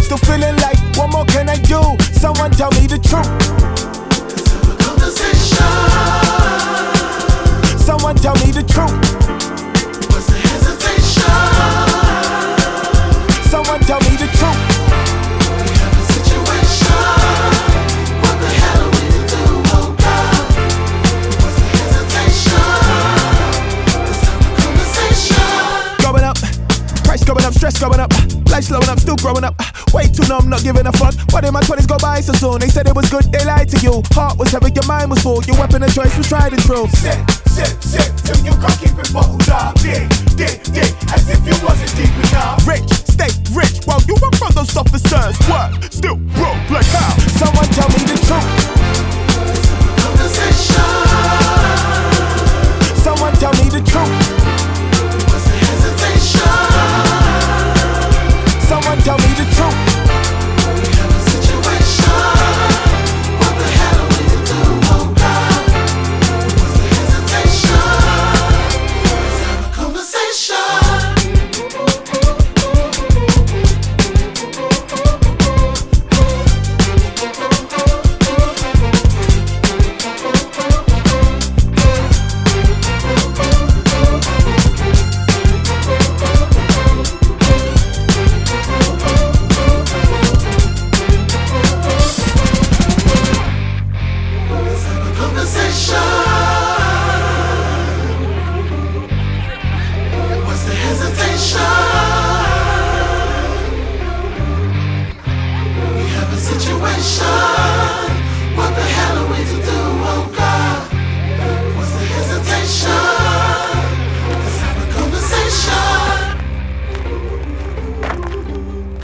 still feeling like, what more can I do? Someone tell me the truth. Let's have a conversation. Someone tell me the truth. What's the hesitation? Someone tell me the truth. We have a situation. What the hell are we to do, oh God? What's the hesitation? Let's have a conversation. Going up, price going up, stress going up, life slowing up, still growing up. Way too numb, not giving a fuck. Why did my 20s go by so soon? They said it was good, they lied to you. Heart was heavy, your mind was full. Your weapon of choice was tried and true. Sit, till you can't keep it bottled up. Dig, as if you wasn't